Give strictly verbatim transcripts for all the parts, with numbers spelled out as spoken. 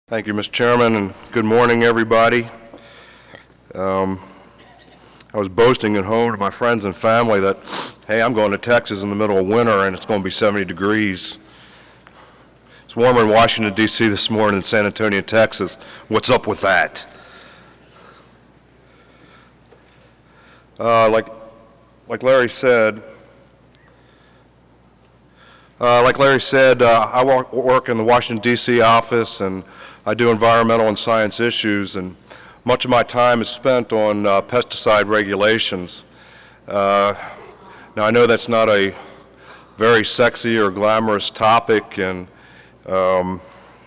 Thank you, Mister Chairman, and good morning, everybody. Um, I was boasting at home to my friends and family that, hey, I'm going to Texas in the middle of winter and it's going to be seventy degrees. It's warmer in Washington, D C this morning than San Antonio, Texas. What's up with that? Uh, like, like Larry said, uh, like Larry said, uh, I work in the Washington, D C office, and I do environmental and science issues, and much of my time is spent on uh, pesticide regulations. Uh, now, I know that's not a very sexy or glamorous topic, and um,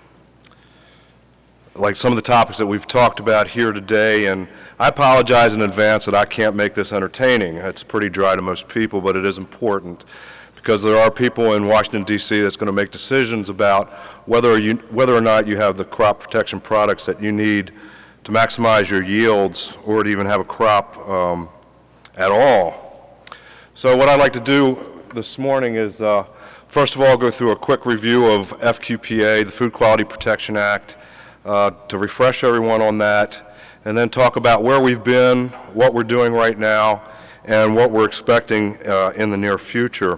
like some of the topics that we've talked about here today, and I apologize in advance that I can't make this entertaining. It's pretty dry to most people, but it is important, because there are people in Washington, D C that's going to make decisions about whether, you, whether or not you have the crop protection products that you need to maximize your yields or to even have a crop um, at all. So what I'd like to do this morning is, uh, first of all, go through a quick review of F Q P A, the Food Quality Protection Act, uh, to refresh everyone on that, and then talk about where we've been, what we're doing right now, and what we're expecting uh, in the near future.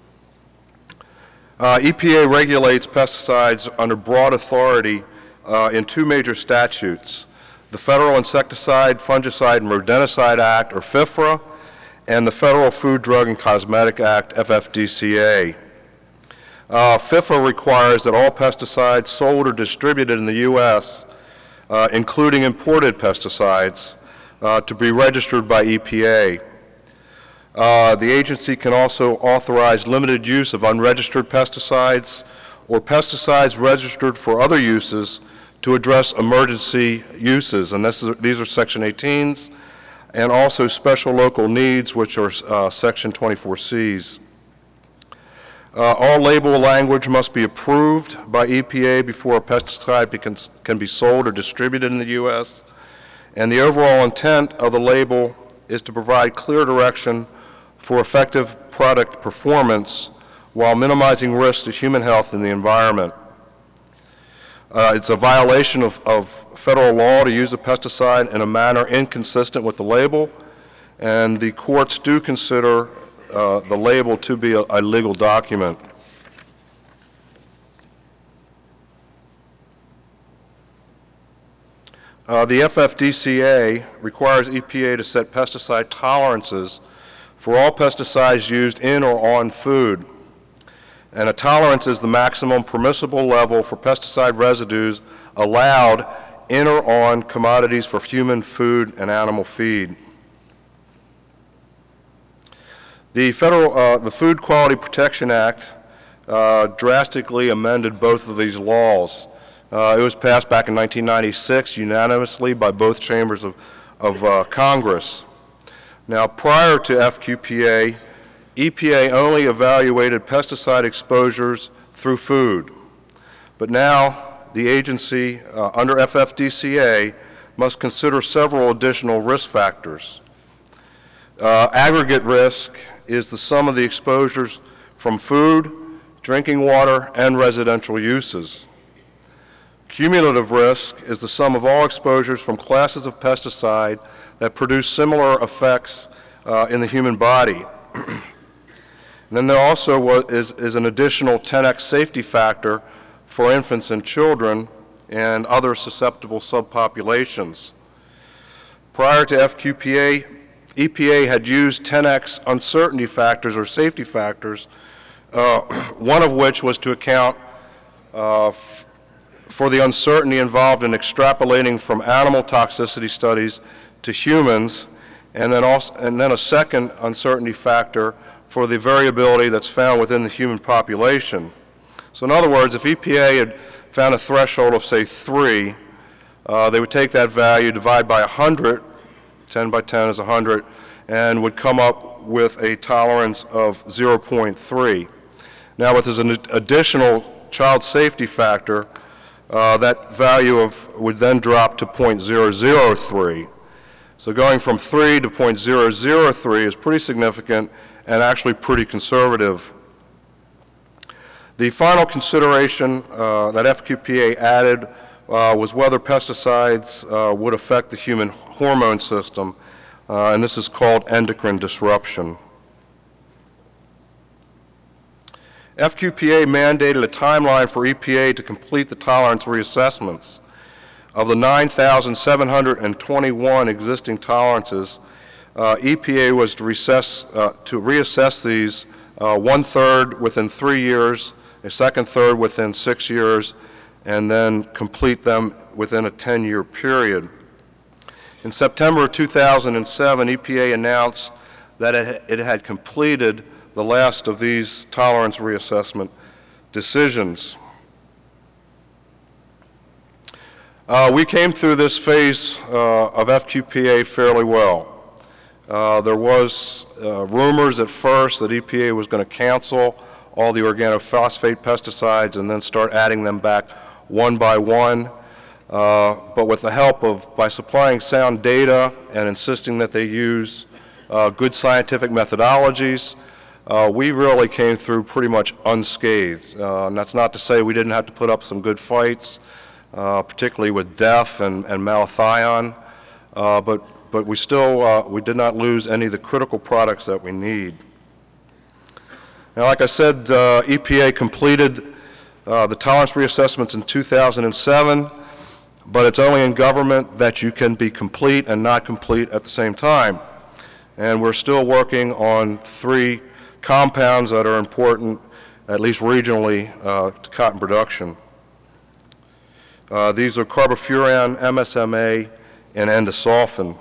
Uh, E P A regulates pesticides under broad authority uh, in two major statutes, the Federal Insecticide, Fungicide, and Rodenticide Act, or FIFRA, and the Federal Food, Drug, and Cosmetic Act, F F D C A. Uh, FIFRA requires that all pesticides sold or distributed in the U S, uh, including imported pesticides, uh, to be registered by E P A. Uh, the agency can also authorize limited use of unregistered pesticides or pesticides registered for other uses to address emergency uses, and this is, these are Section eighteens, and also special local needs, which are uh, Section twenty-four Cs. Uh, all label language must be approved by E P A before a pesticide can, can be sold or distributed in the U S, and the overall intent of the label is to provide clear direction for effective product performance while minimizing risks to human health and the environment. Uh, it's a violation of, of federal law to use a pesticide in a manner inconsistent with the label, and the courts do consider uh, the label to be a, a legal document. Uh, the F F D C A requires E P A to set pesticide tolerances for all pesticides used in or on food. And a tolerance is the maximum permissible level for pesticide residues allowed in or on commodities for human food and animal feed. The federal, uh, the Food Quality Protection Act uh, drastically amended both of these laws. Uh, it was passed back in nineteen ninety-six unanimously by both chambers of, of uh, Congress. Now, prior to F Q P A, E P A only evaluated pesticide exposures through food. But now, the agency, uh, under F F D C A, must consider several additional risk factors. Uh, aggregate risk is the sum of the exposures from food, drinking water, and residential uses. Cumulative risk is the sum of all exposures from classes of pesticide that produce similar effects uh, in the human body. And then there also was, is, is an additional ten X safety factor for infants and children and other susceptible subpopulations. Prior to F Q P A, E P A had used ten X uncertainty factors or safety factors, uh, one of which was to account uh, for the uncertainty involved in extrapolating from animal toxicity studies to humans, and then, also, and then a second uncertainty factor for the variability that's found within the human population. So in other words, if E P A had found a threshold of, say, three, uh, they would take that value, divide by one hundred, ten by ten is one hundred, and would come up with a tolerance of zero point three. Now, with an additional child safety factor, uh, that value of, would then drop to zero point zero zero three. So going from three to zero point zero zero three is pretty significant and actually pretty conservative. The final consideration uh, that F Q P A added uh, was whether pesticides uh, would affect the human hormone system, uh, and this is called endocrine disruption. F Q P A mandated a timeline for E P A to complete the tolerance reassessments. Of the nine thousand seven hundred twenty-one existing tolerances, uh, E P A was to, recess, uh, to reassess these uh, one-third within three years, a second third within six years, and then complete them within a ten-year period. In September of two thousand seven, E P A announced that it, it had completed the last of these tolerance reassessment decisions. Uh, we came through this phase uh, of F Q P A fairly well. Uh, there was uh, rumors at first that E P A was going to cancel all the organophosphate pesticides and then start adding them back one by one. Uh, but with the help of, by supplying sound data and insisting that they use uh, good scientific methodologies, Uh, we really came through pretty much unscathed. Uh, and that's not to say we didn't have to put up some good fights, uh, particularly with DEF and, and malathion, uh, but, but we still uh, we did not lose any of the critical products that we need. Now, like I said, uh, E P A completed uh, the tolerance reassessments in two thousand seven, but it's only in government that you can be complete and not complete at the same time. And we're still working on three compounds that are important, at least regionally, uh, to cotton production. Uh, these are carbofuran, M S M A, and endosulfan.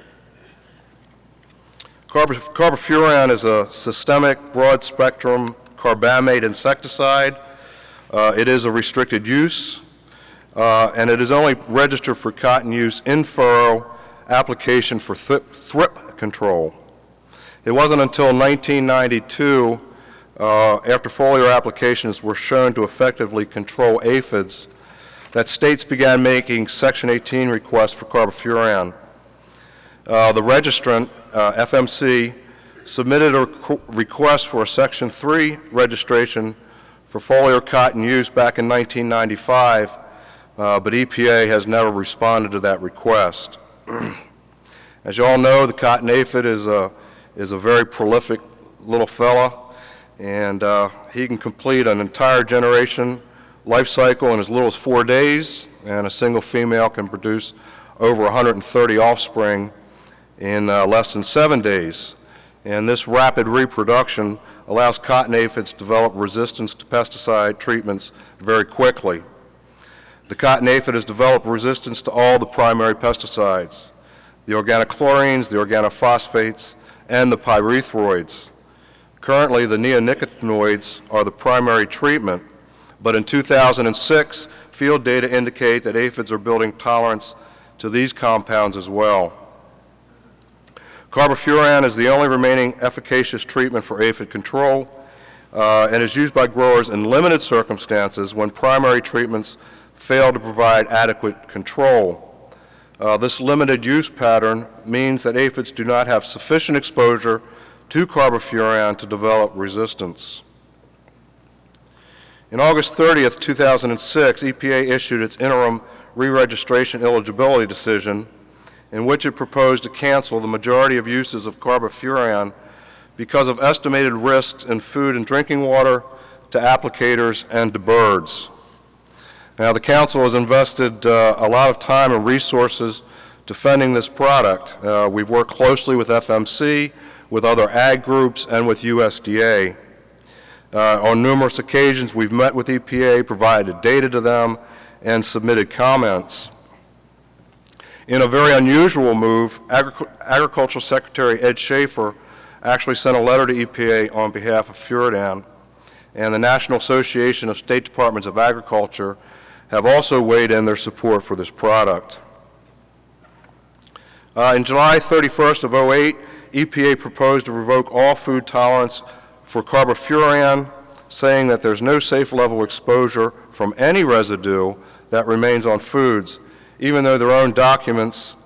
Carb carbofuran is a systemic broad-spectrum carbamate insecticide. Uh, it is a restricted use, uh, and it is only registered for cotton use in furrow application for thrip control. It wasn't until nineteen ninety-two, uh, after foliar applications were shown to effectively control aphids, that states began making Section eighteen requests for carbofuran. Uh, the registrant, uh, F M C, submitted a request for a Section three registration for foliar cotton use back in nineteen ninety-five, uh, but E P A has never responded to that request. As you all know, the cotton aphid is a is a very prolific little fella, and uh, he can complete an entire generation life cycle in as little as four days, and a single female can produce over one hundred thirty offspring in uh, less than seven days. And this rapid reproduction allows cotton aphids to develop resistance to pesticide treatments very quickly. The cotton aphid has developed resistance to all the primary pesticides, the organochlorines, the organophosphates, and the pyrethroids. Currently, the neonicotinoids are the primary treatment, but in two thousand six, field data indicate that aphids are building tolerance to these compounds as well. Carbofuran is the only remaining efficacious treatment for aphid control, uh, and is used by growers in limited circumstances when primary treatments fail to provide adequate control. Uh, this limited use pattern means that aphids do not have sufficient exposure to carbofuran to develop resistance. In August thirtieth, two thousand six, E P A issued its interim re-registration eligibility decision, in which it proposed to cancel the majority of uses of carbofuran because of estimated risks in food and drinking water, to applicators, and to birds. Now, the Council has invested uh, a lot of time and resources defending this product. Uh, we've worked closely with F M C, with other ag groups, and with U S D A. Uh, on numerous occasions, we've met with E P A, provided data to them, and submitted comments. In a very unusual move, Agric Agricultural Secretary Ed Schaefer actually sent a letter to E P A on behalf of Furadan, and the National Association of State Departments of Agriculture have also weighed in their support for this product. Uh, in July thirty-first of oh eight, E P A proposed to revoke all food tolerance for carbofuran, saying that there's no safe level exposure from any residue that remains on foods, even though their own documents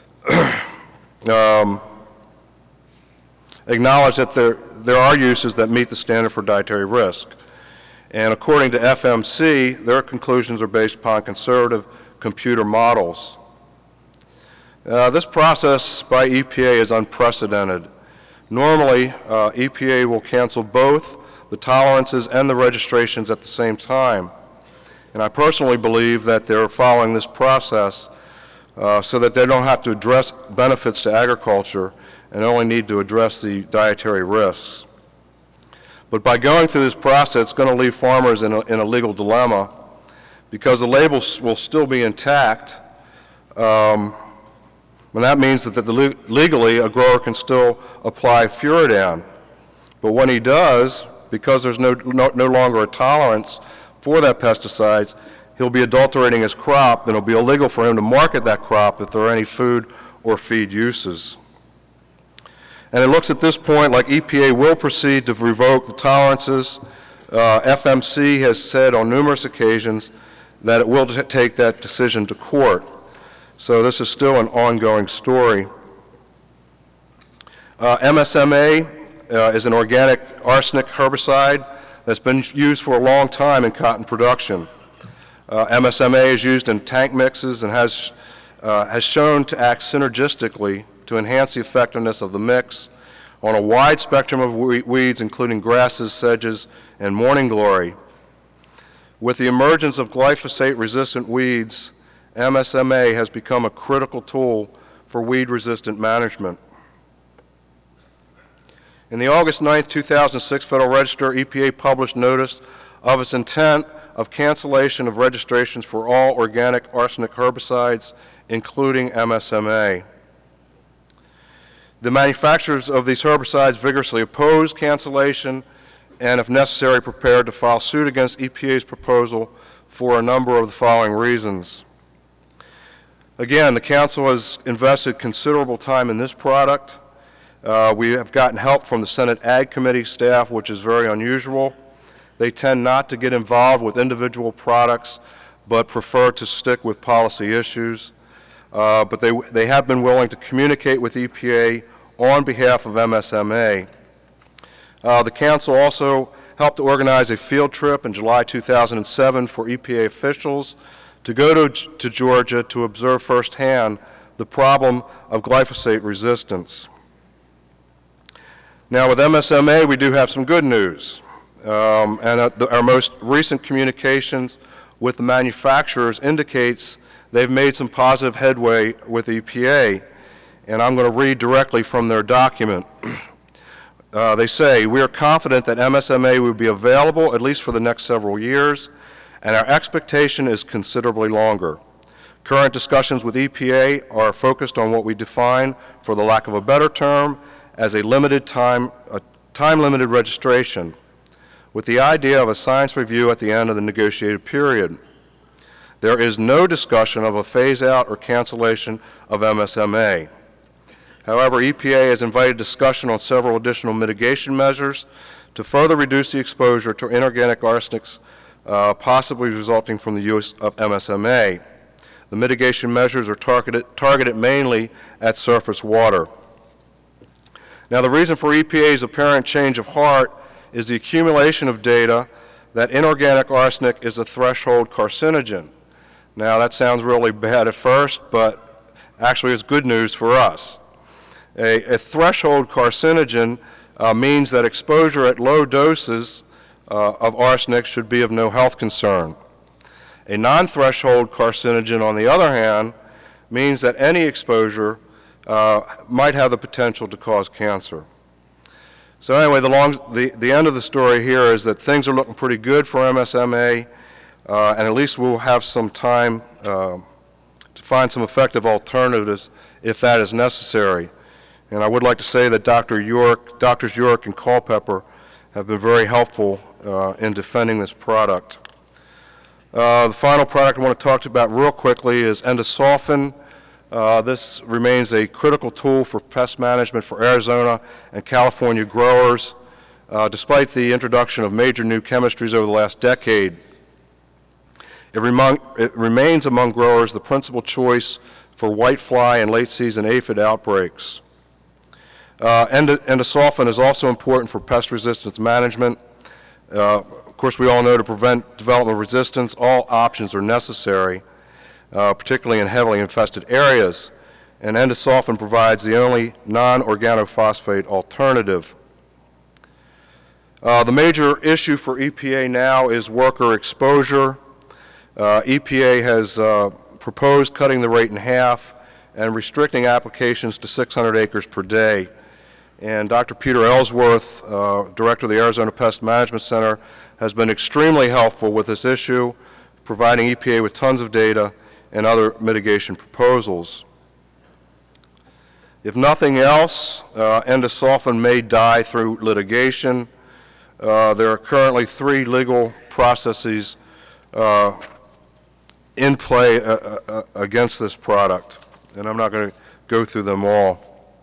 um, acknowledge that there, there are uses that meet the standard for dietary risk. And according to F M C, their conclusions are based upon conservative computer models. Uh, this process by E P A is unprecedented. Normally, uh, E P A will cancel both the tolerances and the registrations at the same time. And I personally believe that they're following this process uh, so that they don't have to address benefits to agriculture and only need to address the dietary risks. But by going through this process, it's going to leave farmers in a, in a legal dilemma because the labels will still be intact. Um, and that means that the, legally a grower can still apply Furadan. But when he does, because there's no, no, no longer a tolerance for that pesticides, he'll be adulterating his crop, and it'll be illegal for him to market that crop if there are any food or feed uses. And it looks at this point like E P A will proceed to revoke the tolerances. Uh, F M C has said on numerous occasions that it will take that decision to court. So this is still an ongoing story. Uh, M S M A uh, is an organic arsenic herbicide that's been used for a long time in cotton production. Uh, M S M A is used in tank mixes and has, uh, has shown to act synergistically to enhance the effectiveness of the mix on a wide spectrum of weeds, including grasses, sedges, and morning glory. With the emergence of glyphosate-resistant weeds, M S M A has become a critical tool for weed-resistant management. In the August ninth, two thousand six Federal Register, E P A published notice of its intent of cancellation of registrations for all organic arsenic herbicides, including M S M A. The manufacturers of these herbicides vigorously oppose cancellation and, if necessary, prepared to file suit against E P A's proposal for a number of the following reasons. Again, the Council has invested considerable time in this product. Uh, we have gotten help from the Senate Ag Committee staff, which is very unusual. They tend not to get involved with individual products, but prefer to stick with policy issues. Uh, but they, they have been willing to communicate with E P A on behalf of M S M A. Uh, the Council also helped to organize a field trip in July two thousand seven for E P A officials to go to, to Georgia to observe firsthand the problem of glyphosate resistance. Now with M S M A, we do have some good news. Um, and uh, the, our most recent communications with the manufacturers indicates they've made some positive headway with E P A. And I'm going to read directly from their document. Uh, they say, we are confident that M S M A will be available at least for the next several years, and our expectation is considerably longer. Current discussions with E P A are focused on what we define, for the lack of a better term, as a limited time, a time-limited registration, with the idea of a science review at the end of the negotiated period. There is no discussion of a phase-out or cancellation of M S M A. However, E P A has invited discussion on several additional mitigation measures to further reduce the exposure to inorganic arsenics, uh, possibly resulting from the use of M S M A. The mitigation measures are targeted, targeted mainly at surface water. Now, the reason for E P A's apparent change of heart is the accumulation of data that inorganic arsenic is a threshold carcinogen. Now, that sounds really bad at first, but actually it's good news for us. A, a threshold carcinogen uh, means that exposure at low doses uh, of arsenic should be of no health concern. A non-threshold carcinogen, on the other hand, means that any exposure uh, might have the potential to cause cancer. So anyway, the, long, the, the end of the story here is that things are looking pretty good for M S M A, uh, and at least we'll have some time uh, to find some effective alternatives if that is necessary. And I would like to say that Doctor York, Doctors York and Culpepper have been very helpful uh, in defending this product. Uh, the final product I want to talk about real quickly is Endosulfan. Uh, this remains a critical tool for pest management for Arizona and California growers, uh, despite the introduction of major new chemistries over the last decade. It, rem it remains among growers the principal choice for whitefly and late-season aphid outbreaks. Uh, Endosulfan is also important for pest resistance management. Uh, of course, we all know to prevent development of resistance, all options are necessary. uh, particularly in heavily infested areas, and endosulfan provides the only non-organophosphate alternative. Uh, the major issue for E P A now is worker exposure. Uh, E P A has uh, proposed cutting the rate in half and restricting applications to six hundred acres per day. And Doctor Peter Ellsworth, uh, Director of the Arizona Pest Management Center, has been extremely helpful with this issue, providing E P A with tons of data and other mitigation proposals. If nothing else, uh, endosulfan may die through litigation. Uh, there are currently three legal processes uh, in play uh, uh, against this product, and I'm not going to go through them all.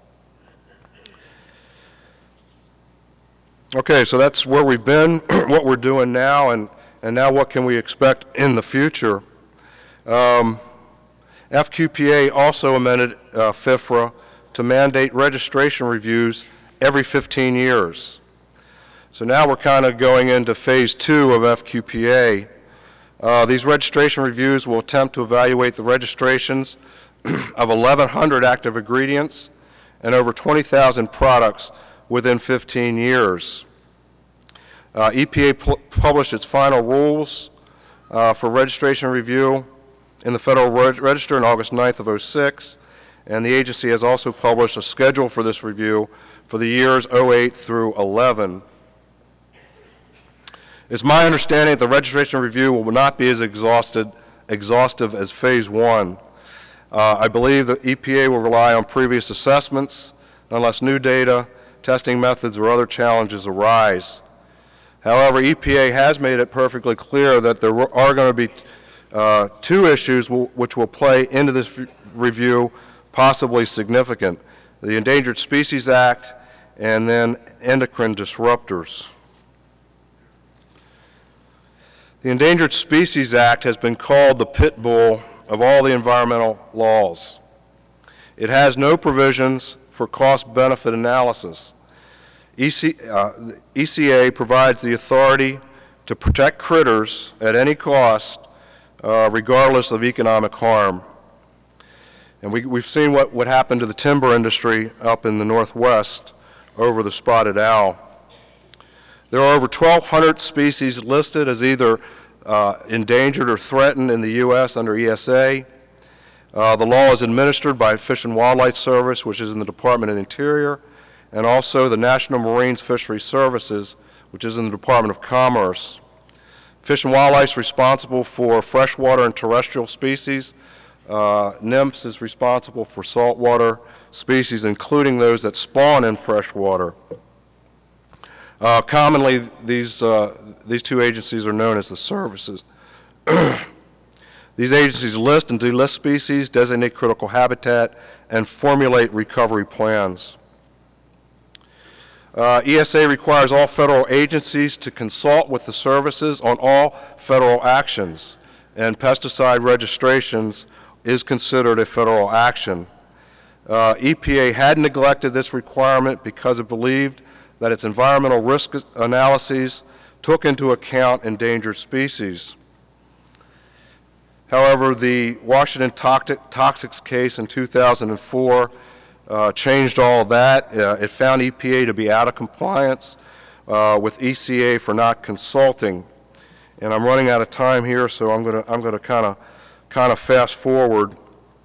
Okay, so that's where we've been, what we're doing now, and, and now what can we expect in the future. Um, F Q P A also amended uh, FIFRA to mandate registration reviews every fifteen years. So now we're kind of going into phase two of F Q P A. Uh, these registration reviews will attempt to evaluate the registrations of eleven hundred active ingredients and over twenty thousand products within fifteen years. Uh, E P A published its final rules uh, for registration review in the Federal Reg Register on August ninth of oh six, and the agency has also published a schedule for this review for the years oh eight through eleven. It's my understanding that the registration review will not be as exhausted, exhaustive as phase one. Uh, I believe that E P A will rely on previous assessments unless new data, testing methods, or other challenges arise. However, E P A has made it perfectly clear that there are going to be uh, two issues which will play into this re review, possibly significant: the Endangered Species Act and then endocrine disruptors. The Endangered Species Act has been called the pit bull of all the environmental laws. It has no provisions for cost-benefit analysis. E C, uh, E C A provides the authority to protect critters at any cost, uh, regardless of economic harm. And we, we've seen what, what happened to the timber industry up in the Northwest over the spotted owl. There are over twelve hundred species listed as either uh, endangered or threatened in the U S under E S A. Uh, the law is administered by Fish and Wildlife Service, which is in the Department of the Interior, and also the National Marine Fisheries Services, which is in the Department of Commerce. Fish and Wildlife is responsible for freshwater and terrestrial species. Uh, NIMS is responsible for saltwater species, including those that spawn in freshwater. Uh, commonly, these, uh, these two agencies are known as the services. These agencies list and delist species, designate critical habitat, and formulate recovery plans. Uh, E S A requires all federal agencies to consult with the services on all federal actions, and pesticide registrations is considered a federal action. Uh, E P A had neglected this requirement because it believed that its environmental risk analyses took into account endangered species. However, the Washington Toxics case in two thousand four uh, changed all of that. Uh, it found E P A to be out of compliance uh, with E C A for not consulting. And I'm running out of time here, so I'm going to I'm going to kind of kind of fast forward.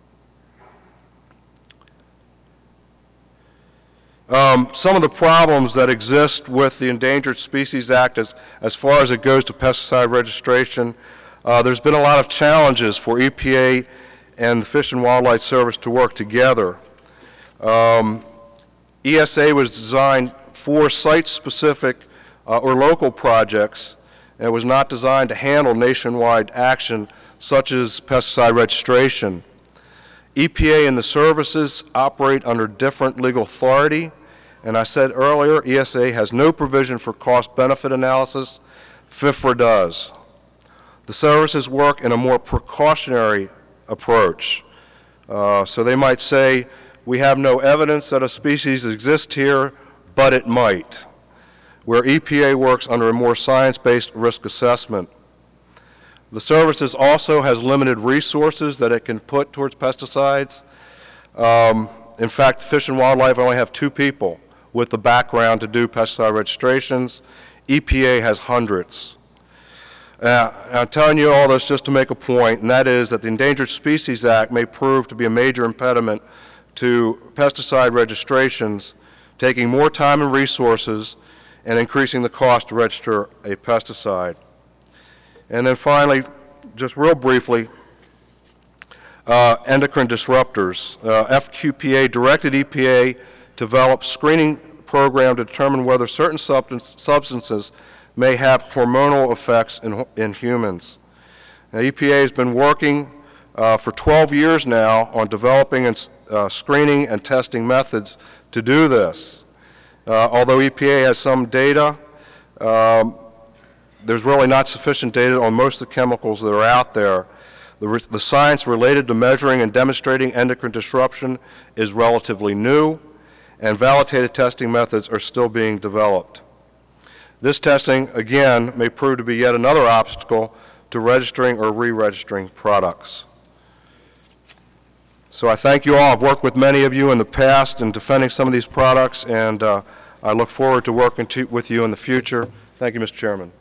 Um, some of the problems that exist with the Endangered Species Act as, as far as it goes to pesticide registration, uh, there's been a lot of challenges for E P A and the Fish and Wildlife Service to work together. Um, E S A was designed for site-specific uh, or local projects, and it was not designed to handle nationwide action such as pesticide registration. E P A and the services operate under different legal authority. And I said earlier, E S A has no provision for cost-benefit analysis. FIFRA does. The services work in a more precautionary approach. Uh, so they might say, we have no evidence that a species exists here, but it might. Where E P A works under a more science-based risk assessment. The services also has limited resources that it can put towards pesticides. Um, in fact, Fish and Wildlife only have two people with the background to do pesticide registrations. E P A has hundreds. Uh, I'm telling you all this just to make a point, and that is that the Endangered Species Act may prove to be a major impediment to pesticide registrations, taking more time and resources and increasing the cost to register a pesticide. And then finally, just real briefly, uh, endocrine disruptors. Uh, F Q P A directed E P A to develop screening program to determine whether certain substance, substances may have hormonal effects in, in humans. Now, E P A has been working uh, for twelve years now on developing and uh, screening and testing methods to do this. Uh, although E P A has some data, um, there's really not sufficient data on most of the chemicals that are out there. The, re the science related to measuring and demonstrating endocrine disruption is relatively new, and validated testing methods are still being developed. This testing, again, may prove to be yet another obstacle to registering or re-registering products. So I thank you all. I've worked with many of you in the past in defending some of these products, and uh, I look forward to working to, with you in the future. Thank you, Mister Chairman.